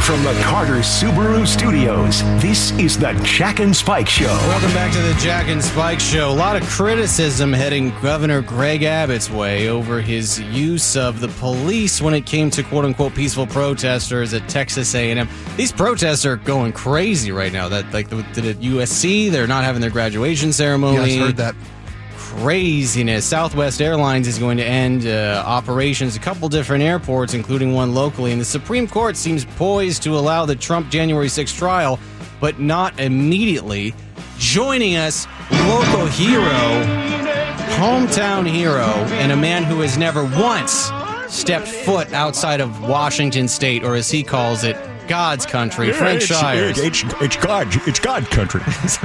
From the Carter Subaru Studios, this is the Jack and Spike Show. Welcome back to the Jack and Spike Show. A lot of criticism heading Governor Greg Abbott's way over his use of the police when it came to quote-unquote peaceful protesters at Texas A&M. These protests are going crazy right now. That at USC, they're not having their graduation ceremony. Yes, heard that. Craziness. Southwest Airlines is going to end operations at a couple different airports, including one locally. And the Supreme Court seems poised to allow the Trump January 6th trial, but not immediately. Joining us, local hero, hometown hero, and a man who has never once stepped foot outside of Washington State, or as he calls it, God's country, Frank Shires. It's God country.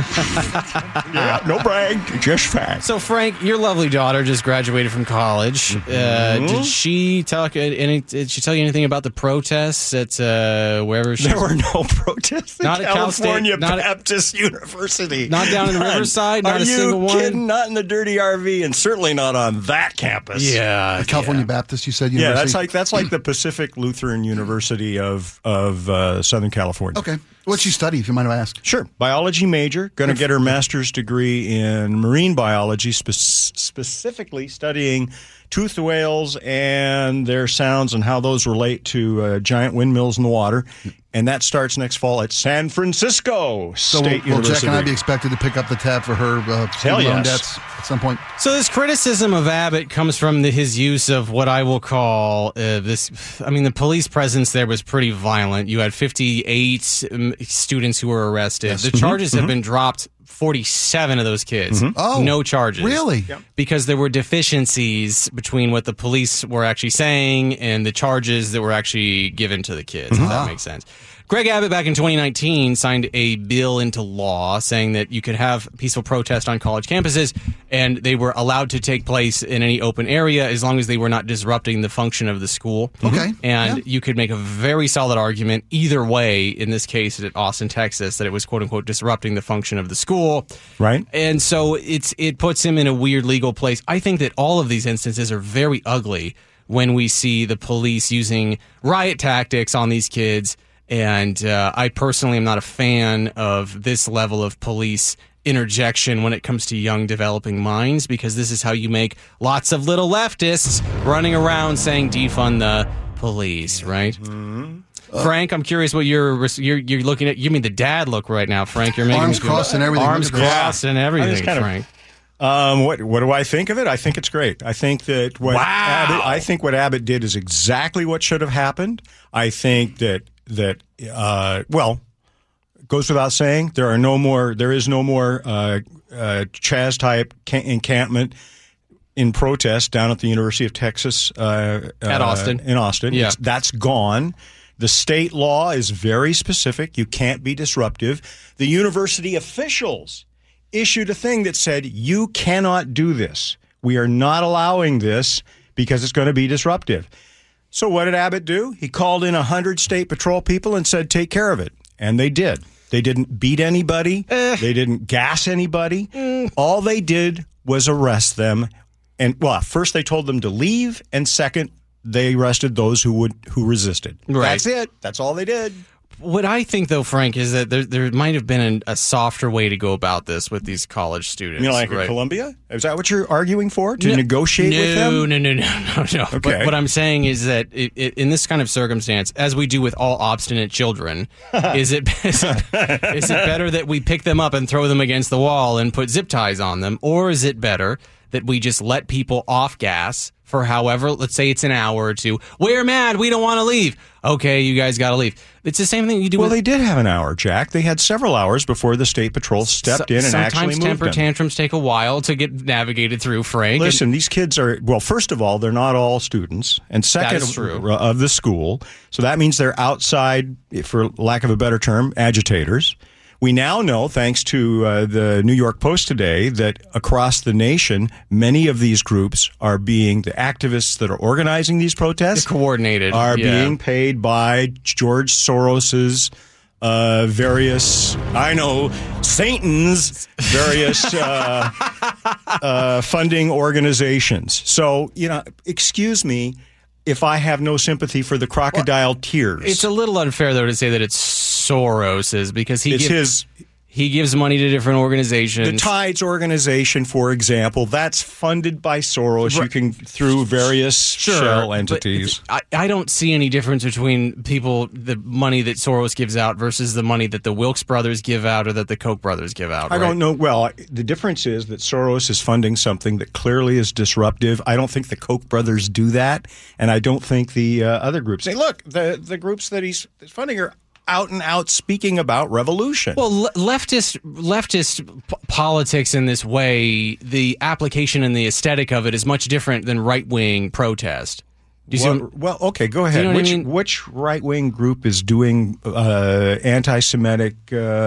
Yeah, no brag, just fact. So, Frank, your lovely daughter just graduated from college. Did she tell you anything about the protests at wherever she? There were no protests Not at at Cal California State, not Baptist University. Not down in Riverside. Not a single one. Are you kidding? Not in the dirty RV, and certainly not on that campus. Yeah, California Baptist, you said university? Yeah, that's like the Pacific Lutheran University of Southern California. Okay. What'd she study, if you mind if I ask? Sure. Biology major. Going to get her master's degree in marine biology, specifically studying toothed whales and their sounds and how those relate to giant windmills in the water. And that starts next fall at San Francisco State University. Will Jack and I be expected to pick up the tab for her student loan debts at some point? So this criticism of Abbott comes from his use of what I will call the police presence there was pretty violent. You had 58 students who were arrested. Yes. The charges have been dropped. 47 of those kids. Oh, no charges. Really? Yep. Because there were deficiencies between what the police were actually saying and the charges that were actually given to the kids, if that makes sense. Greg Abbott back in 2019 signed a bill into law saying that you could have peaceful protest on college campuses and they were allowed to take place in any open area as long as they were not disrupting the function of the school. Okay. And you could make a very solid argument either way, in this case at Austin, Texas, that it was quote-unquote disrupting the function of the school. Right. And so it puts him in a weird legal place. I think that all of these instances are very ugly when we see the police using riot tactics on these kids. And I personally am not a fan of this level of police interjection when it comes to young developing minds, because this is how you make lots of little leftists running around saying defund the police, right? Frank, I'm curious what you're looking at. You mean the dad look right now, Frank? You're making arms crossed and everything. Arms crossed and everything, Frank. What do I think of it? I think it's great. I think that what Abbott did is exactly what should have happened. I think that goes without saying, there is no more Chaz type encampment in protest down at the University of Texas at Austin. In Austin. Yeah. That's gone. The state law is very specific. You can't be disruptive. The university officials issued a thing that said, you cannot do this. We are not allowing this because it's going to be disruptive. So what did Abbott do? He called in 100 state patrol people and said, take care of it. And they did. They didn't beat anybody. They didn't gas anybody. All they did was arrest them. And first they told them to leave, and second, they arrested those who resisted. Right. That's it. That's all they did. What I think, though, Frank, is that there might have been a softer way to go about this with these college students. You know, like at Columbia? Is that what you're arguing for? To negotiate with them? No. Okay. But what I'm saying is that in this kind of circumstance, as we do with all obstinate children, is it better that we pick them up and throw them against the wall and put zip ties on them? Or is it better that we just let people off gas for however, let's say it's an hour or two. We're mad. We don't want to leave. Okay, you guys got to leave. It's the same thing you do. Well, they did have an hour, Jack. They had several hours before the state patrol stepped in and actually moved them. Sometimes temper tantrums take a while to get navigated through, Frank. Listen, these kids are, well, first of all, they're not all students. And second, of the school. So that means they're outside, for lack of a better term, agitators. We now know, thanks to the New York Post today, that across the nation, many of these groups are being, the activists that are organizing these protests, coordinated, are being paid by George Soros's various, Satan's various funding organizations. So, excuse me, if I have no sympathy for the crocodile tears? It's a little unfair, though, to say that it's Soros's, because he gives money to different organizations. The Tides organization, for example, that's funded by Soros. You can through various shell entities. I don't see any difference between the money that Soros gives out versus the money that the Wilkes brothers give out or that the Koch brothers give out. I don't know. Well, the difference is that Soros is funding something that clearly is disruptive. I don't think the Koch brothers do that, and I don't think the other groups. Hey, look, the groups that he's funding are out and out speaking about revolution. Well, leftist politics in this way, the application and the aesthetic of it is much different than right-wing protest. Do you see well, okay, go ahead. You know what I mean? Which right-wing group is doing anti-Semitic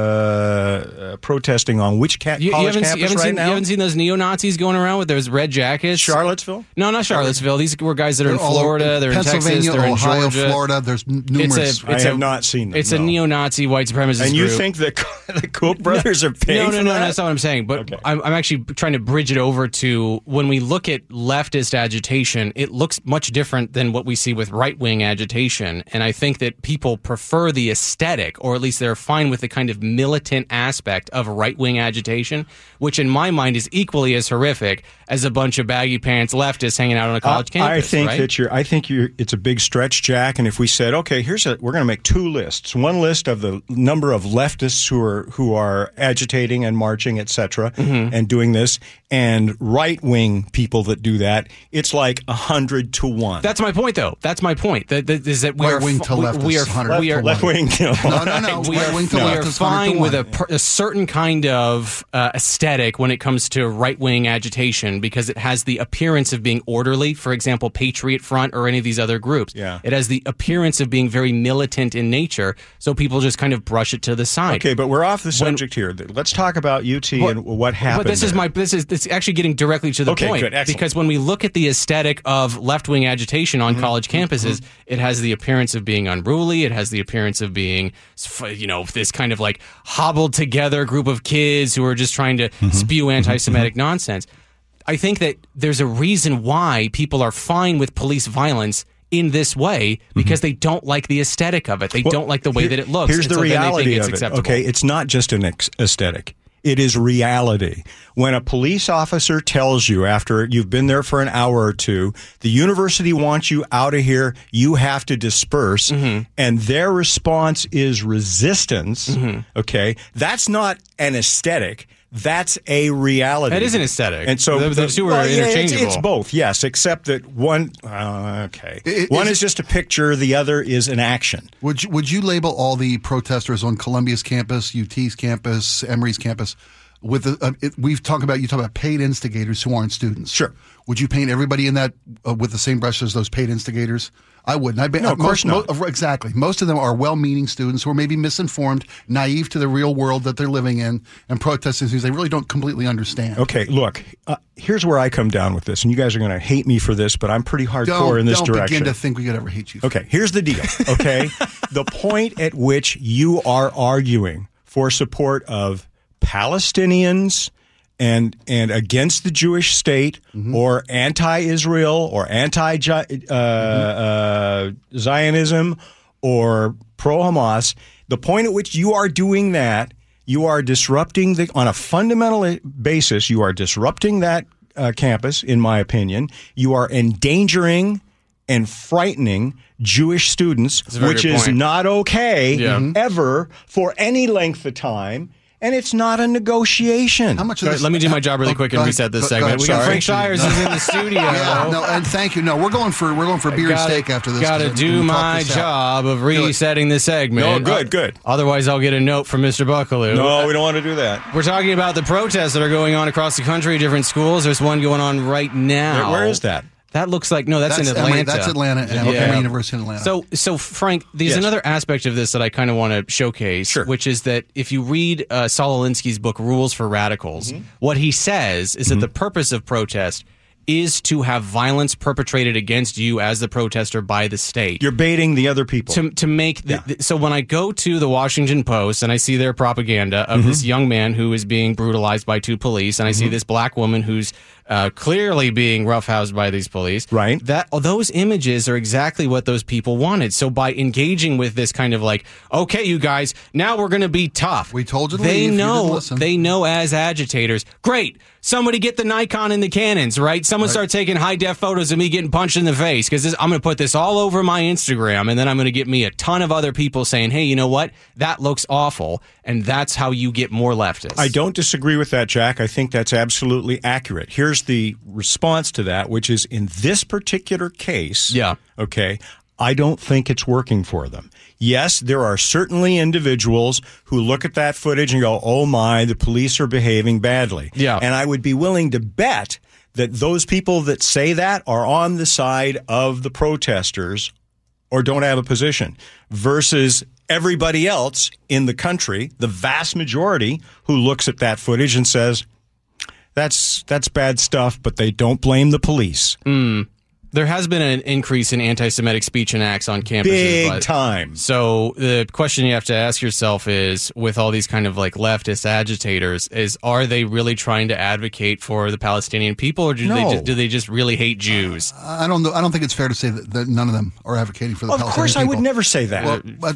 protesting on which college campus right now? You haven't seen those neo-Nazis going around with those red jackets? Charlottesville? No, not Charlottesville. These were guys that are in Florida. They're in Texas. They're in Ohio, Georgia. Florida. There's numerous. I have not seen them. It's a neo-Nazi white supremacist And you group. think that the Koch brothers are paying for that? No, that's not what I'm saying. But okay. I'm actually trying to bridge it over to when we look at leftist agitation, it looks much different than what we see with right-wing agitation. And I think that people prefer the aesthetic, or at least they're fine with the kind of militant aspect of right-wing agitation, which in my mind is equally as horrific as a bunch of baggy pants leftists hanging out on a college campus. I think it's a big stretch, Jack. And if we said, okay, we're going to make two lists. One list of the number of leftists who are agitating and marching, etc., and doing this, and right-wing people that do that. It's like 100 to 1. That's my point, though. That's my point. That we are right-wing to left. We are left-wing. No. We are fine with a certain kind of aesthetic when it comes to right-wing agitation because it has the appearance of being orderly. For example, Patriot Front or any of these other groups. Yeah. It has the appearance of being very militant in nature, so people just kind of brush it to the side. Okay, but we're off the subject here. Let's talk about UT and what happened. But this is actually getting directly to the point. Good, excellent. Because when we look at the aesthetic of left-wing agitation on college campuses, it has the appearance of being unruly. It has the appearance of being, this kind of like hobbled together group of kids who are just trying to spew anti-Semitic nonsense. I think that there's a reason why people are fine with police violence in this way because they don't like the aesthetic of it. They don't like the way that it looks. Here's the reality of it. Okay, it's not just an aesthetic. It is reality. When a police officer tells you after you've been there for an hour or two, the university wants you out of here, you have to disperse, and their response is resistance, okay, that's not an aesthetic. That's a reality. It is an aesthetic. And so the two are interchangeable. It's both, yes, except that one, one is just a picture, the other is an action. Would you label all the protesters on Columbia's campus, UT's campus, Emory's campus, with you talk about paid instigators who aren't students? Sure. Would you paint everybody in that with the same brush as those paid instigators? I wouldn't. No, of course not. Exactly. Most of them are well-meaning students who are maybe misinformed, naive to the real world that they're living in, and protesting things they really don't completely understand. Okay, look, here's where I come down with this, and you guys are going to hate me for this, but I'm pretty hardcore in this direction. Don't begin to think we could ever hate you. Okay, here's the deal, okay? The point at which you are arguing for support of Palestinians and against the Jewish state or anti-Israel or anti-Zionism or pro-Hamas, the point at which you are doing that, you are disrupting on a fundamental basis, you are disrupting that campus, in my opinion. You are endangering and frightening Jewish students, which is not okay ever for any length of time. And it's not a negotiation. How much of this? Let me do my job really quick and reset this segment. We got Frank Shires is in the studio. And thank you. No, we're going for beer and steak after this. Got to do my job of resetting the segment. No, good. Otherwise, I'll get a note from Mr. Buckaloo. No, we don't want to do that. We're talking about the protests that are going on across the country, different schools. There's one going on right now. Where is that? That looks like that's in Atlanta. That's Atlanta, Emory University in Atlanta. So Frank, there's another aspect of this that I kind of want to showcase, which is that if you read Saul Alinsky's book Rules for Radicals, what he says is that the purpose of protest is to have violence perpetrated against you as the protester by the state. You're baiting the other people. To make so when I go to the Washington Post and I see their propaganda of this young man who is being brutalized by two police, and I see this black woman who's clearly being roughhoused by these police, right? Those images are exactly what those people wanted. So by engaging with this kind of like, okay, you guys, now we're going to be tough. We told you to they leave. know. You didn't listen. They know as agitators. Great. Somebody get the Nikon and the Canons, right? Someone start taking high-def photos of me getting punched in the face, because I'm going to put this all over my Instagram, and then I'm going to get me a ton of other people saying, hey, you know what? That looks awful, and that's how you get more leftists. I don't disagree with that, Jack. I think that's absolutely accurate. Here's the response to that, which is in this particular case, okay, I don't think it's working for them. Yes, there are certainly individuals who look at that footage and go, oh my, the police are behaving badly. Yeah. And I would be willing to bet that those people that say that are on the side of the protesters or don't have a position versus everybody else in the country, the vast majority who looks at that footage and says, that's bad stuff, but they don't blame the police. There has been an increase in anti-Semitic speech and acts on campuses. Big time. So the question you have to ask yourself is, with all these kind of like leftist agitators, are they really trying to advocate for the Palestinian people, or do they just really hate Jews? I don't know. I don't think it's fair to say that none of them are advocating for the Palestinian people. Of course, I would never say that.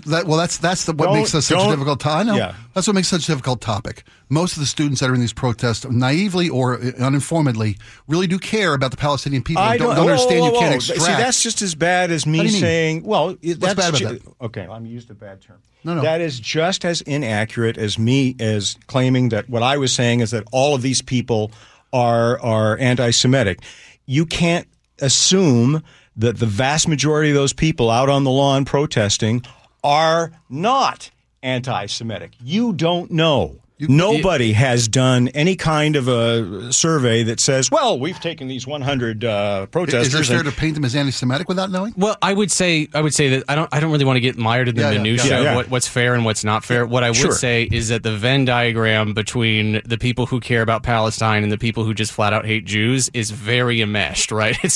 That's what makes this such a difficult time. That's what makes such a difficult topic. Most of the students that are in these protests, naively or uninformedly, really do care about the Palestinian people. Don't understand. You can't extract. See, that's just as bad as me saying, well, what's bad about that? Okay, I'm used a bad term. No. That is just as inaccurate as me as claiming that what I was saying is that all of these people are anti-Semitic. You can't assume that the vast majority of those people out on the lawn protesting are not anti-Semitic. You don't know. Nobody has done any kind of a survey that says, well, we've taken these 100 protesters. Is it fair to paint them as anti-Semitic without knowing? Well, I would say that I don't really want to get mired in the minutia of what's fair and what's not fair. What I would say is that the Venn diagram between the people who care about Palestine and the people who just flat out hate Jews is very enmeshed, right? It's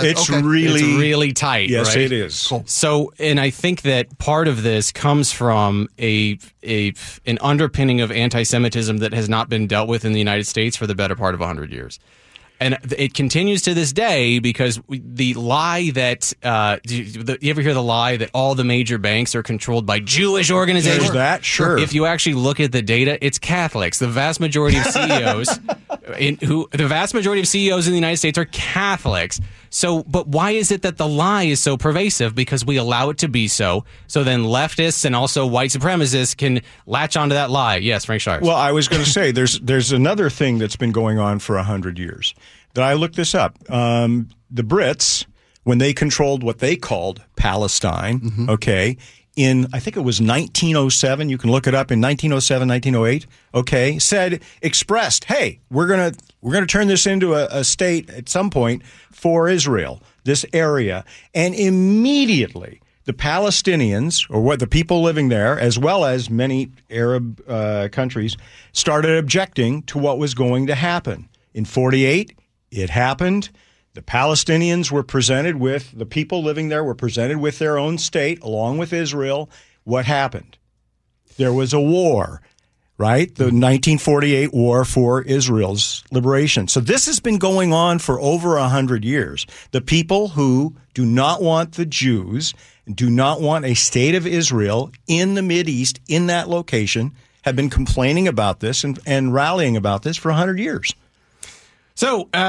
really tight. Yes, right? it is. Cool. So, and I think that part of this comes from an underpinning of anti-Semitism that has not been dealt with in the United States for the better part of 100 years. And it continues to this day because the lie that you ever hear the lie that all the major banks are controlled by Jewish organizations? There's that, sure. If you actually look at the data, it's Catholics. The vast majority of CEOs in the United States are Catholics. So, but why is it that the lie is so pervasive? Because we allow it to be so. So then leftists and also white supremacists can latch onto that lie. Yes, Frank Shires. Well, I was going to say there's another thing that's been going on for 100 years. That I looked this up. The Brits, when they controlled what they called Palestine, okay, in I think it was 1907. You can look it up in 1907, 1908. Okay, expressed, hey, we're gonna turn this into a state at some point for Israel, this area, and immediately the Palestinians, or what the people living there, as well as many Arab countries, started objecting to what was going to happen in 48. It happened. The Palestinians were presented with, the people living there were presented with their own state, along with Israel. What happened? There was a war, right? The 1948 war for Israel's liberation. So this has been going on for over 100 years. The people who do not want the Jews, do not want a state of Israel in the Mideast, in that location, have been complaining about this and rallying about this for 100 years. So, no,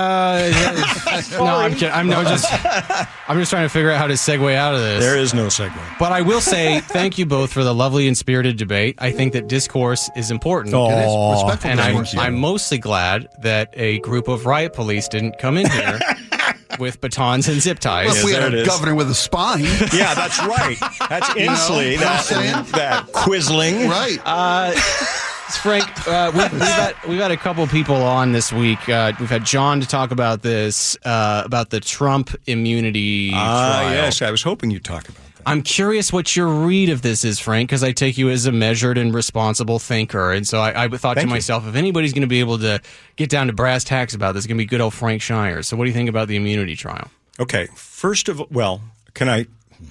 I'm kidding. I'm just trying to figure out how to segue out of this. There is no segue. But I will say thank you both for the lovely and spirited debate. I think that discourse is important. It is respectful and discourse. I'm mostly glad that a group of riot police didn't come in here with batons and zip ties. Well, if we had a governor with a spine. Yeah, that's right. That's Inslee. That Quisling. Right. Frank, we've had a couple people on this week. We've had John to talk about this, about the Trump immunity trial. Yes, I was hoping you'd talk about that. I'm curious what your read of this is, Frank, because I take you as a measured and responsible thinker. And so I thought to myself, if anybody's going to be able to get down to brass tacks about this, it's going to be good old Frank Shires. So what do you think about the immunity trial? Okay. First of all, well, can I...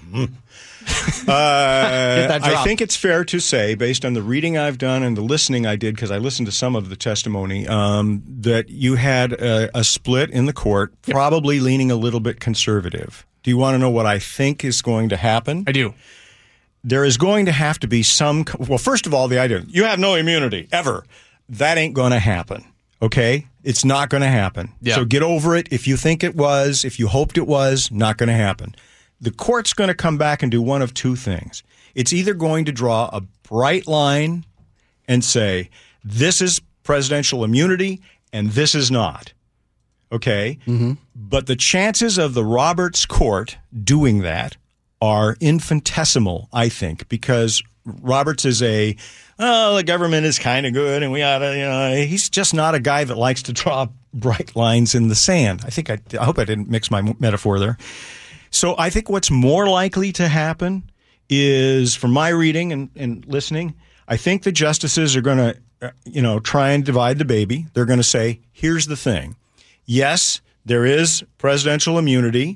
I think it's fair to say, based on the reading I've done and the listening I did, because I listened to some of the testimony, that you had a split in the court, probably leaning a little bit conservative. Do you want to know what I think is going to happen? I do. There is going to have to be some... Well, first of all, the idea, you have no immunity, ever. That ain't going to happen, okay? It's not going to happen. Yeah. So get over it. If you think it was, if you hoped it was, not going to happen. The court's going to come back and do one of two things. It's either going to draw a bright line and say, this is presidential immunity and this is not. Okay? Mm-hmm. But the chances of the Roberts court doing that are infinitesimal, I think, because Roberts is the government is kind of good and we ought to, he's just not a guy that likes to draw bright lines in the sand. I hope I didn't mix my metaphor there. So I think what's more likely to happen is, from my reading and listening, I think the justices are going to, try and divide the baby. They're going to say, here's the thing. Yes, there is presidential immunity.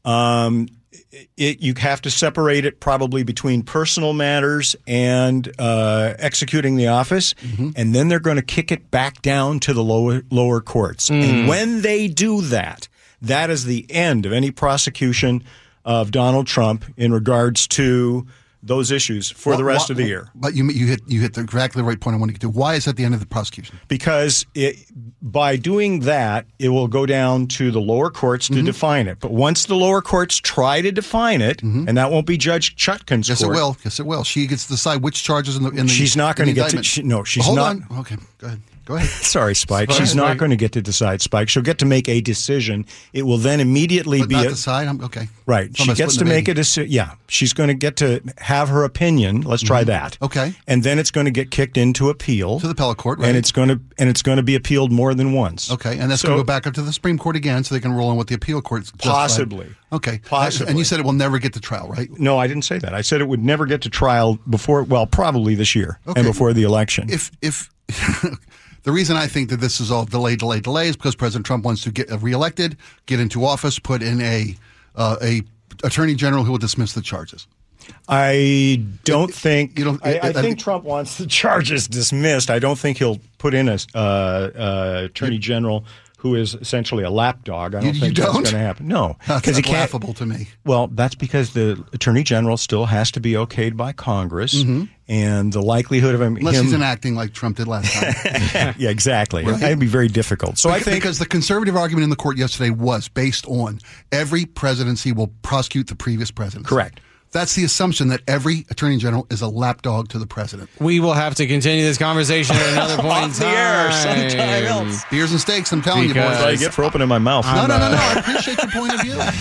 You have to separate it probably between personal matters and executing the office, and then they're going to kick it back down to the lower courts. And when they do that, that is the end of any prosecution of Donald Trump in regards to those issues for the rest of the year. But you hit exactly the right point I want to get to. Why is that the end of the prosecution? Because by doing that, it will go down to the lower courts to define it. But once the lower courts try to define it, and that won't be Judge Chutkan's court. Yes, it will. She gets to decide which charges in the She's not going to get to... she's hold not... on. Okay, go ahead. Go ahead. Sorry, Spike. She's not going to get to decide, Spike. She'll get to make a decision. It will then immediately be... decide? Okay. Right. She gets to make a decision. Yeah. She's going to get to have her opinion. Let's try that. Okay. And then it's going to get kicked into appeal. To the appellate court, right. And it's going to be appealed more than once. Okay. And that's going to go back up to the Supreme Court again so they can roll on what the appeal court possibly. Okay. Possibly. And you said it will never get to trial, right? No, I didn't say that. I said it would never get to trial probably this year and before the election. If the reason I think that this is all delay is because President Trump wants to get reelected, get into office, put in a attorney general who will dismiss the charges. I don't think. I think Trump wants the charges dismissed. I don't think he'll put in a attorney general who is essentially a lapdog. I don't think that's going to happen. No, because he can't. Laughable to me. Well, that's because the attorney general still has to be okayed by Congress, and the likelihood of unless he's enacting like Trump did last time. Yeah, exactly. Right? That'd be very difficult. So I think because the conservative argument in the court yesterday was based on every presidency will prosecute the previous presidency. Correct. That's the assumption that every attorney general is a lapdog to the president. We will have to continue this conversation at another point in time. The air sometime else. Beers and steaks, I'm telling you, boys. That's what I get for opening my mouth. No. I appreciate your point of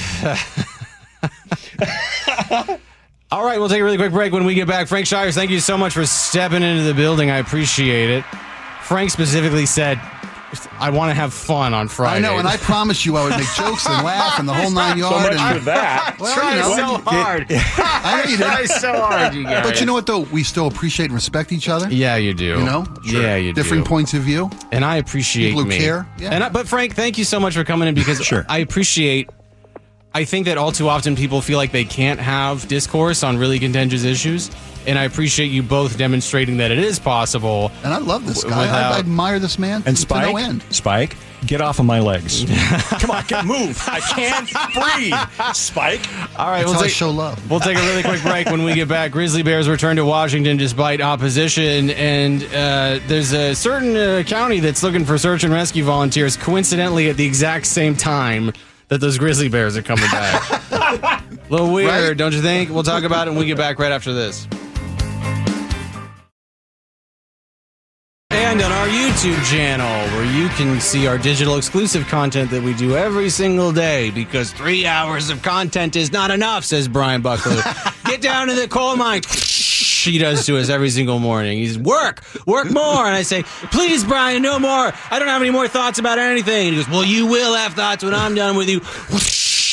view. All right, we'll take a really quick break. When we get back, Frank Shires, thank you so much for stepping into the building. I appreciate it. Frank specifically said, I want to have fun on Friday. I know, and I promised you I would make jokes and laugh and the whole 9 yards. So much for that. Well, try so hard. I know you did. Try so hard, you guys. But you know what, though? We still appreciate and respect each other. Yeah, you do. You know? Sure. Yeah, you do. Different points of view. And I appreciate people who care. Yeah. But Frank, thank you so much for coming in because I appreciate... I think that all too often people feel like they can't have discourse on really contentious issues, and I appreciate you both demonstrating that it is possible. And I love this guy. I admire this man and to no end. Spike, get off of my legs. Come on, move. I can't breathe. Spike. All right, we'll show love. We'll take a really quick break. When we get back, Grizzly Bears return to Washington despite opposition, and there's a certain county that's looking for search and rescue volunteers, coincidentally at the exact same time that those Grizzly Bears are coming back. A little weird, right? Don't you think? We'll talk about it when we get back right after this. And on our YouTube channel, where you can see our digital exclusive content that we do every single day, because 3 hours of content is not enough, says Brian Buckler. Get down to the coal mine. He does to us every single morning. He's work more. And I say, please, Brian, no more. I don't have any more thoughts about anything. And he goes, well, you will have thoughts when I'm done with you.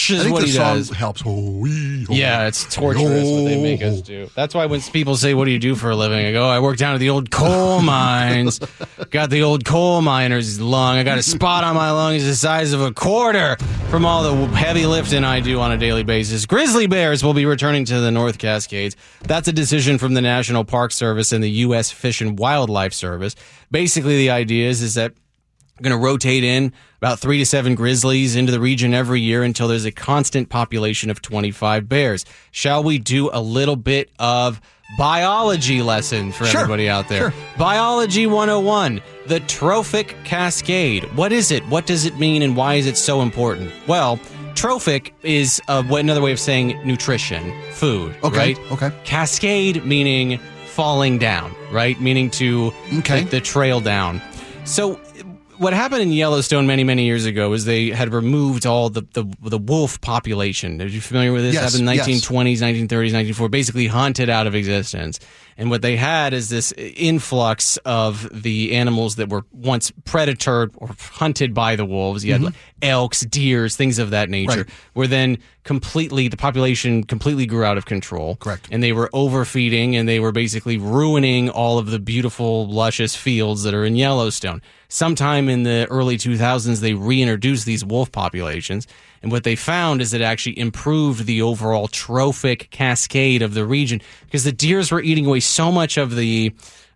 is what he does. Helps. Yeah, it's torturous what they make us do. That's why when people say, "What do you do for a living?" I go, "I work down at the old coal mines. Got the old coal miner's lung. I got a spot on my lung the size of a quarter from all the heavy lifting I do on a daily basis." Grizzly bears will be returning to the North Cascades. That's a decision from the National Park Service and the U.S. Fish and Wildlife Service. Basically, the idea is that we're going to rotate in about 3 to 7 grizzlies into the region every year until there's a constant population of 25 bears. Shall we do a little bit of biology lesson for everybody out there? Sure. Biology 101, the trophic cascade. What is it? What does it mean? And why is it so important? Well, trophic is another way of saying nutrition, food, right? Okay. Cascade meaning falling down, right? Meaning to take the trail down. So what happened in Yellowstone many, many years ago is they had removed all the wolf population. Are you familiar with this? Yes, It happened in the 1920s, 1930s, 1940s, basically hunted out of existence. And what they had is this influx of the animals that were once predator or hunted by the wolves. You had elks, deers, things of that nature, where then the population completely grew out of control. Correct. And they were overfeeding and they were basically ruining all of the beautiful, luscious fields that are in Yellowstone. Sometime in the early 2000s, they reintroduced these wolf populations. And what they found is it actually improved the overall trophic cascade of the region because the deers were eating away so much of the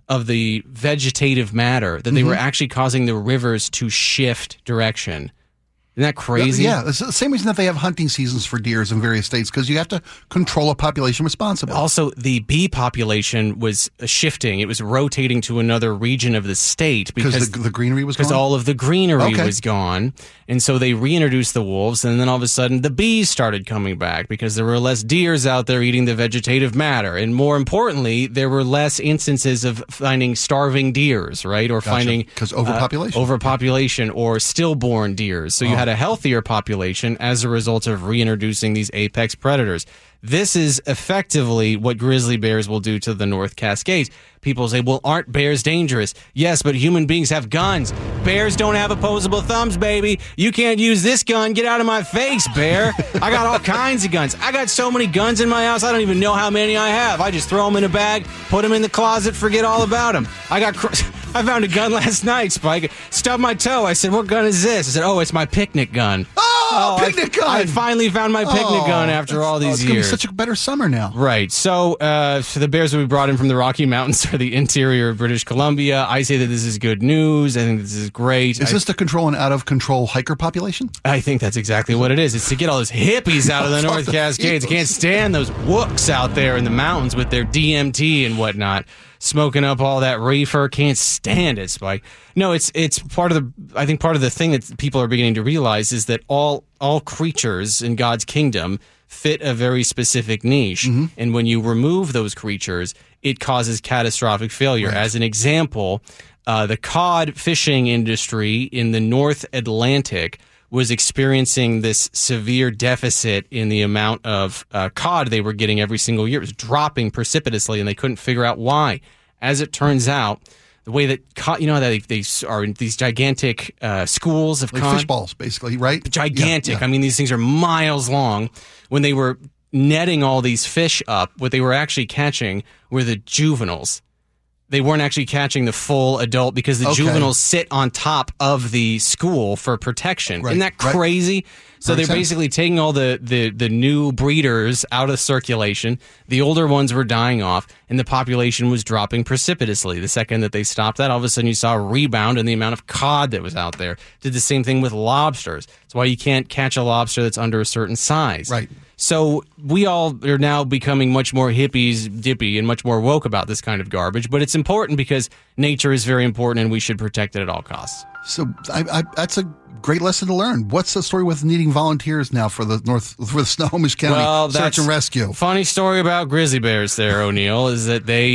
vegetative matter that they were actually causing the rivers to shift direction. Isn't that crazy? Yeah, it's the same reason that they have hunting seasons for deers in various states, because you have to control a population responsibly. Also, the bee population was shifting. It was rotating to another region of the state because the greenery was gone? Because all of the greenery was gone. And so they reintroduced the wolves, and then all of a sudden the bees started coming back because there were less deers out there eating the vegetative matter. And more importantly, there were less instances of finding starving deers, right? Or finding... Because overpopulation. Overpopulation or stillborn deers. So you had a healthier population as a result of reintroducing these apex predators. This is effectively what grizzly bears will do to the North Cascades. People say, well, aren't bears dangerous? Yes, but human beings have guns. Bears don't have opposable thumbs, baby. You can't use this gun. Get out of my face, bear. I got all kinds of guns. I got so many guns in my house, I don't even know how many I have. I just throw them in a bag, put them in the closet, forget all about them. I found a gun last night, Spike. Stubbed my toe. I said, what gun is this? I said, oh, it's my picnic gun. Picnic gun! I finally found my picnic gun after all these years. It's going to be such a better summer now. Right. So the bears will be brought in from the Rocky Mountains or the interior of British Columbia. I say that this is good news. I think this is great. Is this to control an out-of-control hiker population? I think that's exactly what it is. It's to get all those hippies out of the North Cascades. I can't stand those wooks out there in the mountains with their DMT and whatnot. Smoking up all that reefer. Can't stand it, Spike. No, it's part of the thing that people are beginning to realize is that all creatures in God's kingdom fit a very specific niche. And when you remove those creatures, it causes catastrophic failure. Right. As an example, the cod fishing industry in the North Atlantic was experiencing this severe deficit in the amount of cod they were getting every single year. It was dropping precipitously, and they couldn't figure out why. As it turns out, the way that cod, you know, that they are in these gigantic schools of like cod. Fish balls, basically, right? Gigantic. Yeah. I mean, these things are miles long. When they were netting all these fish up, what they were actually catching were the juveniles. They weren't actually catching the full adult because the juveniles sit on top of the school for protection. Right. Isn't that crazy? Right. So they're basically taking all the new breeders out of circulation. The older ones were dying off, and the population was dropping precipitously. The second that they stopped that, all of a sudden you saw a rebound in the amount of cod that was out there. Did the same thing with lobsters. That's why you can't catch a lobster that's under a certain size. Right. So we all are now becoming much more dippy and much more woke about this kind of garbage, but it's important because nature is very important and we should protect it at all costs. So that's a great lesson to learn. What's the story with needing volunteers now for the Snohomish County search and rescue? Funny story about grizzly bears there, O'Neill, is that they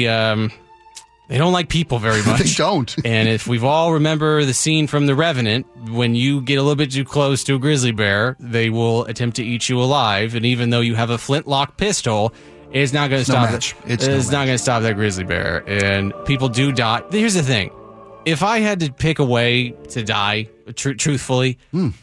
don't like people very much. They don't. And if we've all remember the scene from The Revenant, when you get a little bit too close to a grizzly bear, they will attempt to eat you alive. And even though you have a flintlock pistol, it's not going to stop that. It's not going to stop that grizzly bear. And people do die. Here's the thing. If I had to pick a way to die, truthfully,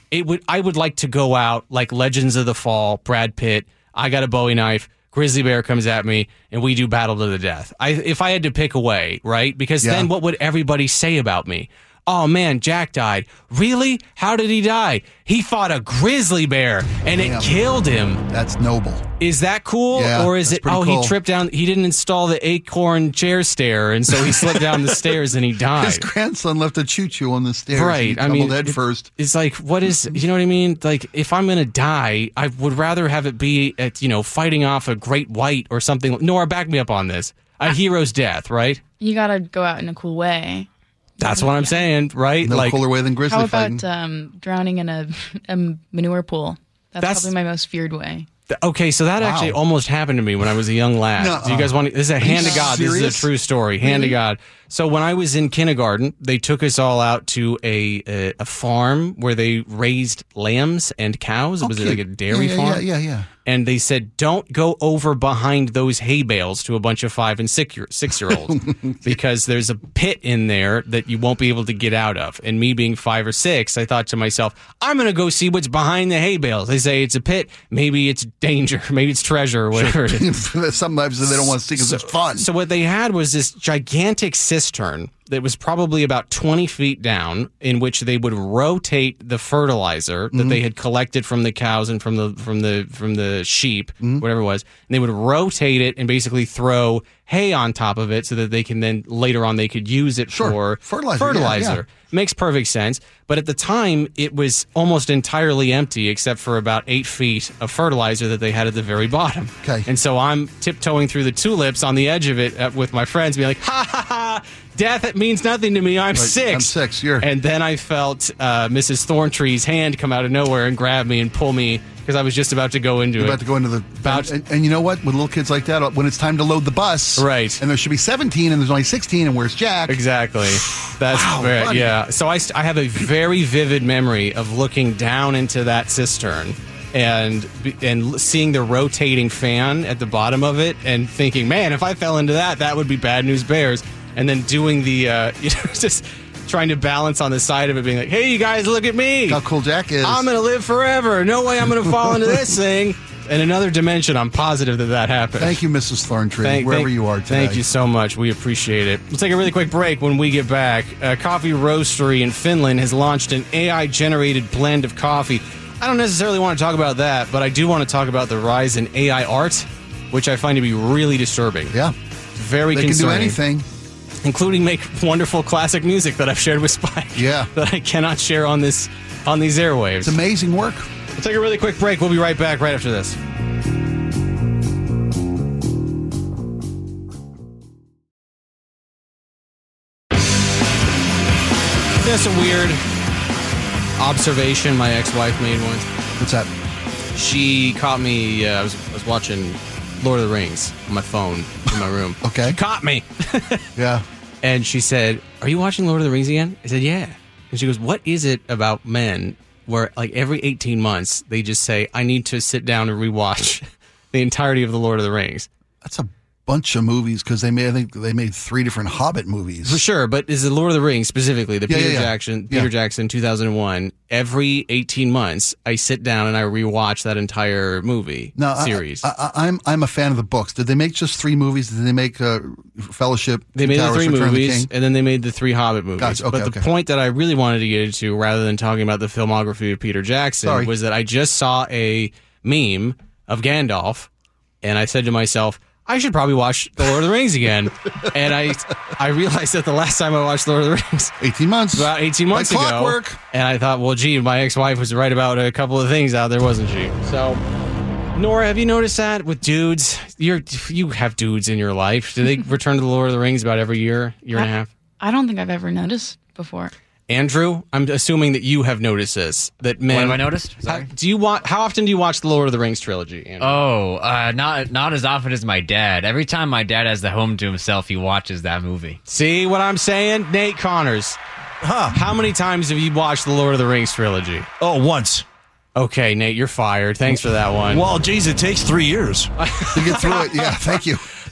I would like to go out like Legends of the Fall, Brad Pitt. I got a Bowie knife. Grizzly bear comes at me, and we do battle to the death. If I had to pick a way, right? Because then what would everybody say about me? Oh, man, Jack died. Really? How did he die? He fought a grizzly bear, and it killed him. That's noble. Is that cool? Yeah, or is it, cool. He tripped down, he didn't install the acorn chair stair, and so he slipped down the stairs and he died. His grandson left a choo-choo on the stairs. Right. I mean, head first. It's like, what is, you know what I mean? Like, if I'm going to die, I would rather have it be at, fighting off a great white or something. Nora, back me up on this. A hero's death, right? You got to go out in a cool way. That's what I'm saying, right? No cooler way than grizzly fighting. How about drowning in a manure pool? That's probably my most feared way. Okay, so that actually almost happened to me when I was a young lad. Do you guys want to? This is a hand to God. Serious? This is a true story. Hand to God. So when I was in kindergarten, they took us all out to a farm where they raised lambs and cows. It was like a dairy farm. Yeah. And they said, don't go over behind those hay bales to a bunch of 5 and 6-year-olds because there's a pit in there that you won't be able to get out of. And me being 5 or 6, I thought to myself, I'm going to go see what's behind the hay bales. They say it's a pit. Maybe it's danger. Maybe it's treasure or whatever it is. Sometimes they don't want to see because it's fun. So what they had was this gigantic cistern that was probably about 20 feet down, in which they would rotate the fertilizer that they had collected from the cows and from the sheep, whatever it was. And they would rotate it and basically throw hay on top of it so that they can then later on they could use it for fertilizer. Yeah. Makes perfect sense. But at the time, it was almost entirely empty except for about 8 feet of fertilizer that they had at the very bottom. Okay. And so I'm tiptoeing through the tulips on the edge of it with my friends, being like, ha ha ha, death, it means nothing to me. I'm 6. I'm 6. And then I felt Mrs. Thorntree's hand come out of nowhere and grab me and pull me because I was just about to go into it. About to go into the... And you know what? With little kids like that, when it's time to load the bus... Right. And there should be 17 and there's only 16 and where's Jack? Exactly. That's very, yeah. So I have a very vivid memory of looking down into that cistern and seeing the rotating fan at the bottom of it and thinking, man, if I fell into that would be Bad News Bears. And then doing the, just trying to balance on the side of it, being like, hey, you guys, look at me. How cool Jack is. I'm going to live forever. No way I'm going to fall into this thing. In another dimension, I'm positive that happened. Thank you, Mrs. Thorntree, wherever you are today. Thank you so much. We appreciate it. We'll take a really quick break. When we get back, a coffee roastery in Finland has launched an AI-generated blend of coffee. I don't necessarily want to talk about that, but I do want to talk about the rise in AI art, which I find to be really disturbing. Yeah. Very concerning. They can do anything. Including make wonderful classic music that I've shared with Spike. Yeah. That I cannot share on these airwaves. It's amazing work. We'll take a really quick break. We'll be right back right after this. That's a weird observation my ex-wife made once. What's that? She caught me, I was watching Lord of the Rings on my phone in my room. Okay. She caught me. Yeah. And she said, are you watching Lord of the Rings again? I said, yeah. And she goes, what is it about men where like every 18 months they just say, I need to sit down and rewatch the entirety of the Lord of the Rings? That's a bunch of movies because I think they made 3 different Hobbit movies. For sure, but is the Lord of the Rings specifically, the Peter Jackson 2001, every 18 months I sit down and I rewatch that entire movie series. I'm a fan of the books. Did they make just 3 movies? Did they make Fellowship? They made the 3 movies, and then they made the 3 Hobbit movies. Gotcha. Okay, but the point that I really wanted to get into, rather than talking about the filmography of Peter Jackson, was that I just saw a meme of Gandalf, and I said to myself, I should probably watch The Lord of the Rings again. And I realized that the last time I watched Lord of the Rings... 18 months. About 18 months ago. Clockwork. And I thought, well, gee, my ex-wife was right about a couple of things out there, wasn't she? So, Nora, have you noticed that with dudes? You have dudes in your life. Do they return to The Lord of the Rings about every year and a half? I don't think I've ever noticed before. Andrew, I'm assuming that you have noticed this. That men. What have I noticed? Sorry. How often do you watch the Lord of the Rings trilogy, Andrew? Not as often as my dad. Every time my dad has the home to himself, he watches that movie. See what I'm saying? Nate Connors. How many times have you watched the Lord of the Rings trilogy? Oh, once. Okay, Nate, you're fired. Thanks for that one. Well, geez, it takes 3 years to get through it. Yeah, thank you.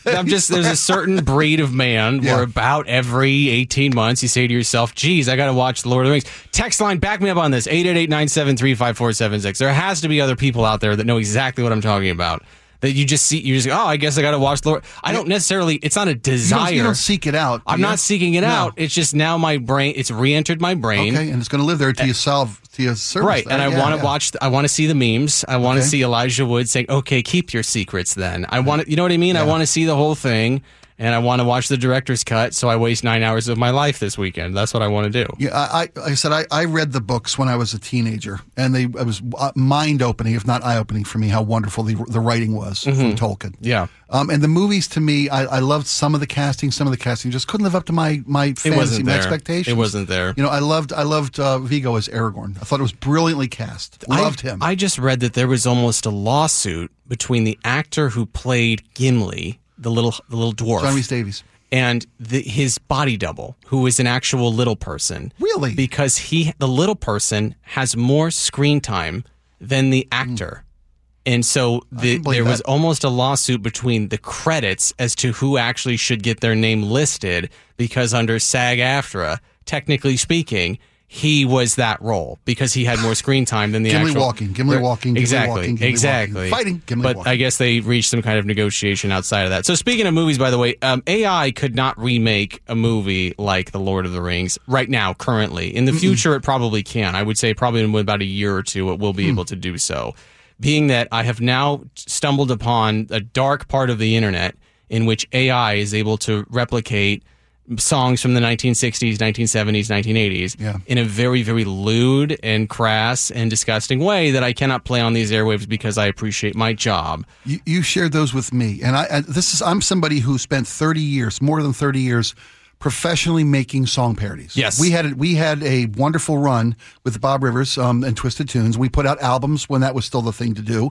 there's a certain breed of man where about every 18 months you say to yourself, geez, I got to watch The Lord of the Rings. Text line, back me up on this, 888-973-5476. There has to be other people out there that know exactly what I'm talking about. That you just I guess I got to watch the Lord. I don't necessarily, it's not a desire. You don't seek it out. I'm not seeking it out. It's just now my brain, it's re-entered my brain. Okay, and it's going to live there till you solve, till you service. Right, and I want to watch, I want to see the memes. I want to see Elijah Wood saying, okay, keep your secrets then. I want to, you know what I mean? I want to see the whole thing. And I want to watch the director's cut, so I waste 9 hours of my life this weekend. That's what I want to do. Yeah, like I said, I read the books when I was a teenager, and it was mind-opening, if not eye-opening for me, how wonderful the writing was from Tolkien. Yeah. And the movies, to me, I loved some of the casting. Some of the casting just couldn't live up to my fantasy, my expectations. It wasn't there. You know, I loved Viggo as Aragorn. I thought it was brilliantly cast. Loved him. I just read that there was almost a lawsuit between the actor who played Gimli, the little dwarf, John Rhys Davies, and his body double, who is an actual little person. Really? Because the little person has more screen time than the actor. And so there was almost a lawsuit between the credits as to who actually should get their name listed, because under SAG-AFTRA, technically speaking, he was that role because he had more screen time than the Gimli actual. Gimli walking. Exactly. Fighting. Gimli but walking. I guess they reached some kind of negotiation outside of that. So speaking of movies, by the way, AI could not remake a movie like The Lord of the Rings right now, currently. In the future, it probably can. I would say probably in about a year or two, it will be able to do so. Being that I have now stumbled upon a dark part of the internet in which AI is able to replicate songs from the 1960s, 1970s, 1980s in a very, very lewd and crass and disgusting way that I cannot play on these airwaves because I appreciate my job. You shared those with me, and I'm somebody who spent 30 years, more than 30 years, professionally making song parodies. Yes. We had a wonderful run with Bob Rivers and Twisted Tunes. We put out albums when that was still the thing to do.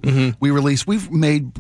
We've made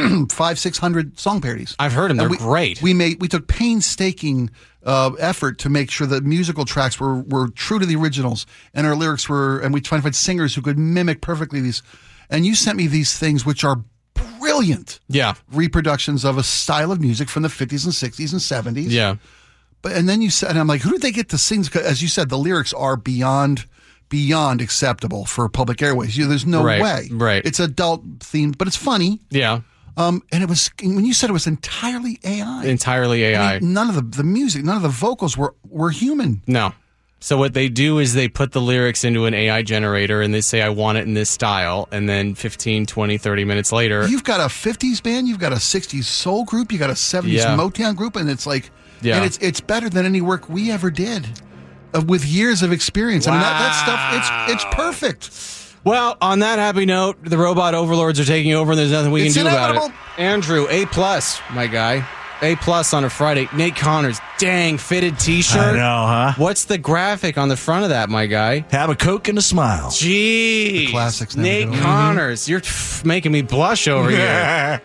500-600 song parodies. I've heard them. They're great. We took painstaking effort to make sure that musical tracks were true to the originals, and our lyrics and we tried to find singers who could mimic perfectly these. And you sent me these things, which are brilliant reproductions of a style of music from the 50s and 60s and 70s. Yeah. And then you said, and I'm like, who did they get to sing? As you said, the lyrics are beyond acceptable for public airways. There's no way. Right. It's adult themed, but it's funny. Yeah. And it was, when you said it was entirely AI. Entirely AI. I mean, none of the music, none of the vocals were human. No. So what they do is they put the lyrics into an AI generator and they say, I want it in this style. And then 15, 20, 30 minutes later. You've got a 50s band, you've got a 60s soul group, you got a 70s Motown group, and it's like, and it's better than any work we ever did with years of experience. Wow. I mean, that stuff, it's perfect. Well, on that happy note, the robot overlords are taking over and there's nothing we can do about it. Andrew, A+, my guy. A+ on a Friday. Nate Connors, dang, fitted t-shirt. I know, huh? What's the graphic on the front of that, my guy? Have a Coke and a smile. Jeez. The classics. Nate Connors, you're making me blush over here.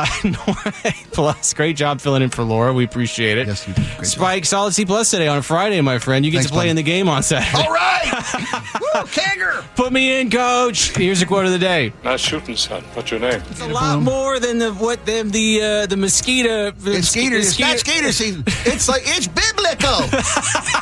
Plus, great job filling in for Laura. We appreciate it. Yes, you did. Great Spike, solid C+ today on a Friday, my friend. You get to play in the game on Saturday. All right. Woo, Kegger. Put me in, coach. Here's a quote of the day. Nice shooting, son. What's your name? It's a lot more than the mosquito. It's not skater season. It's biblical.